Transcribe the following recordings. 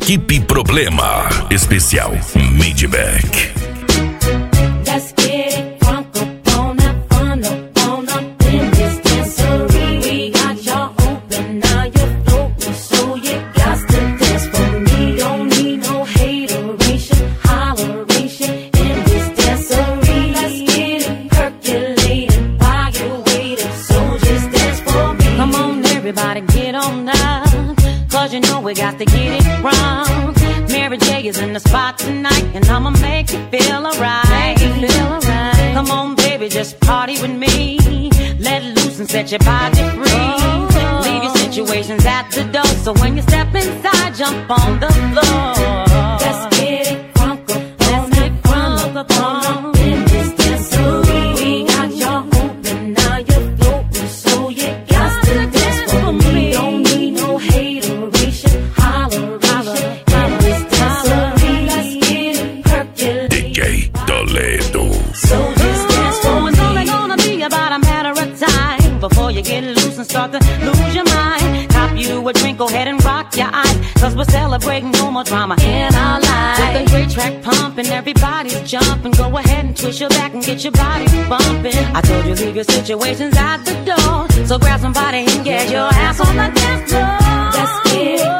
Equipe Problema, especial Midback. Let's get it crunk up on up in this dancery. We got y'all open, now you're floating, so you got to dance for me. Don't need no hateration, holleration in this dancery. Let's get it percolating while you're waiting, so just dance for me. Come on, everybody, get on up, 'cause you know we got to get it wrong. Mary J is in the spot tonight, and I'ma make you feel alright. Come on, baby, just party with me. Let loose and set your body free. Leave your situations at the door, so when you step inside, jump on the floor. Let's get it crunk up on in this dancery. We got y'all open, now you're floating, so you got to dance for me. Don't need no hateration, holleration in this dancery. Let's get it percolating. DJ Toledo. So just dance for me. It's only gonna be about a matter of time before you get loose and start to lose your mind. Cop you a drink, go ahead and rock your eyes, 'cause we're celebrating no more drama in our lives. With a great track pumping, everybody's jumping. Go ahead and twist your back and get your body bumping. I told you leave your situations at the door, so grab somebody and get your ass on the dance floor. Let's get it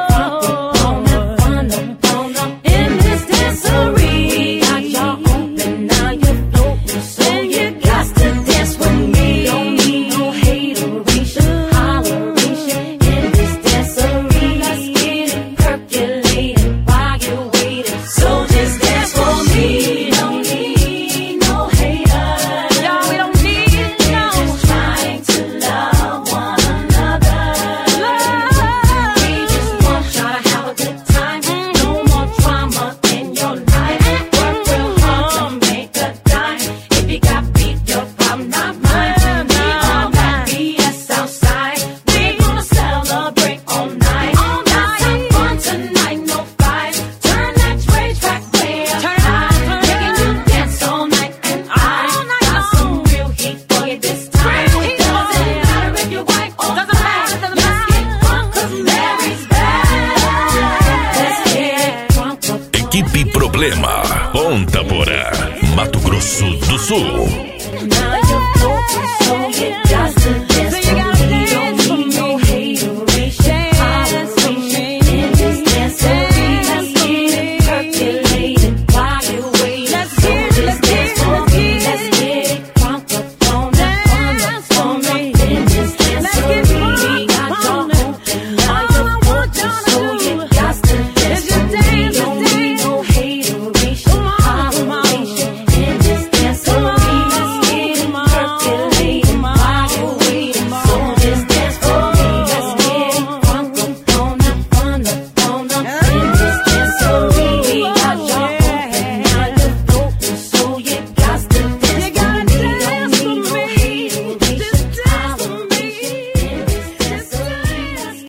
on up in this dancery. We got y'all open, now you're floating, so you got to dance with me. Don't need no hateration, holleration in this dancery. Let's get it percolating while you're waiting, so just dance for me. Don't need no haters, no, we don't need it, no. We're just trying to love one another. We just want y'all to have a good time. No more drama in your life. Work real hard to make a dime. If you got beef, your problem, not mine. Leave all that BS outside. We're gonna celebrate all night. Have some fun tonight, no fight. Turn that rage track way up high, making you dance all night. And I got some real heat for you this time. It doesn't matter if you're white or black. Let's get drunk 'cause Mary's back. Let's get drunk up. Equipe Problema, Ponta Porã, Mato Grosso do Sul. Now